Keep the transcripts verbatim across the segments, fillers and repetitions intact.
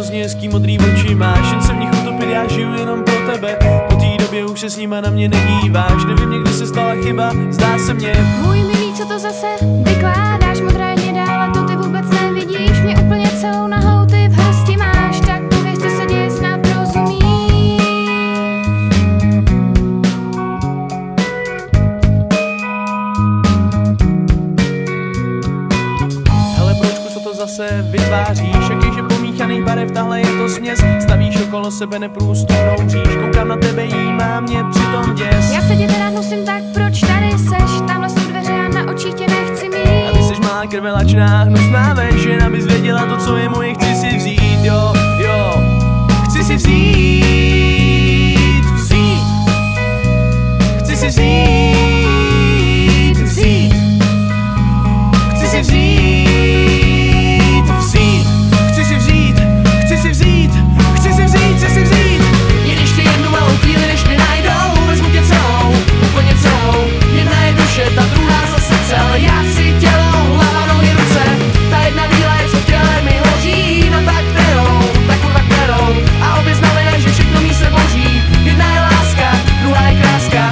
hrozně hezký modrý oči máš, jen se v nich utopit, já žiju jenom pro tebe. Po té době už se s nima na mě nedíváš, nevím někdy se stala chyba, zdá se mně. Můj milý, co to zase vykládáš, modré hnědé, ale to ty vůbec nevidíš, mě úplně celou nahou ty v hrsti máš, tak pověř, co se děje, snad rozumíš. Hele pročku, co to zase vytváříš, jakýže pomíchaný barev, tahle je to směs, stavíš okolo sebe neprůstupnou říš, koukám na tebe, jí má mě přitom děs. Já se tě teda musím, tak proč tady seš, tamhle jsou dveře, já na očích tě nechci mít. A ty seš malá krvelačná, hnusná veš, abys věděla to, co je moje, chci si vzít, jo, jo, chci si vzít, vzít, chci si vzít, vzít, chci si vzít, vzít, chci si vzít, chci si vzít, chci si vzít, chci si vzít. Jen ještě jednu malou chvíli, než mě najdou, vezmu tě celou, úplně celou, jedna je duše, ta druhá zase celé, já chci tělo, hlava, nohy, ruce, ta jedna víla je, co v těle mi hoří, no tak kterou, tak kurva kterou, a obě znamená, že všechno mí se boří, jedna je láska, druhá je kráska.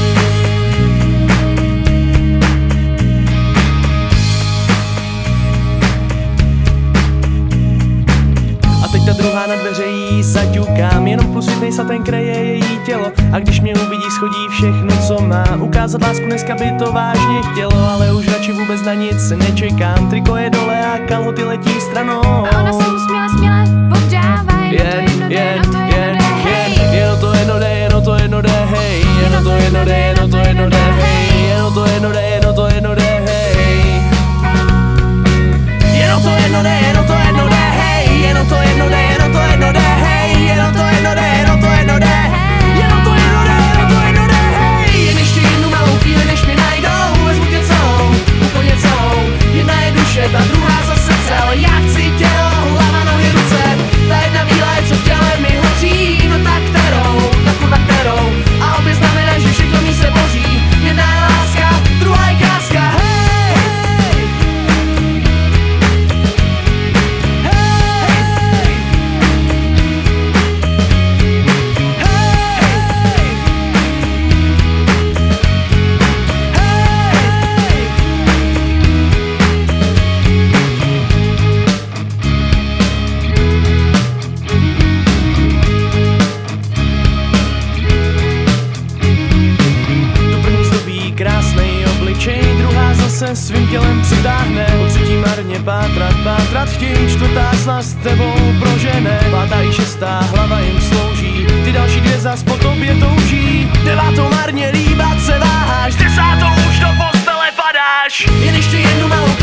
A teď ta druhá na dveře jí zaťukám, jenom průsvitnej satin kreje její tělo. A když mě uvidí, schodí všechno, co má. Ukázat lásku, dneska by to vážně chtělo, ale už radši vůbec na nic nečekám. Triko je dole a kalhoty letí stranou. A ona se usměle, směle podřává, jen to jedno jde, jen to jedno jde, hej. Jen to jedno jde, jen to jedno jde, hej. Jen to jedno jde, jen to jedno jde, hej. Jen to jedno jde, jen to jedno jde, hej. Jen to jedno jde, jen to jedno jde, hej. Jen to jedno jde, jen to jedno jde, hej. Jen to jedno jde, jen to jedno jde, hej. Jen ještě jednu malou chvíli, než mě najdou, vezmu tě celou, úplně celou. Jedna je duše, ta druhá zase celé, já chci tělo, hlava, nohy, ruce. Ta jedna víla je, co v těle mi hoří, no tak kterou, tak kurva kterou. A obě znamená, že všechno mí se boří. Jedna je láska, druhá je kráska, hej. Krásnej obličej, druhá zase svým tělem přitáhne. Po třetí marně pátrat, pátrat chtějí, čtvrtá snad s tebou prožene. Pátá i šestá hlava jim slouží, ty další dvě zas po tobě touží. Devátou marně líbat se váháš, desátou už do postele padáš. Jen ještě jednu malou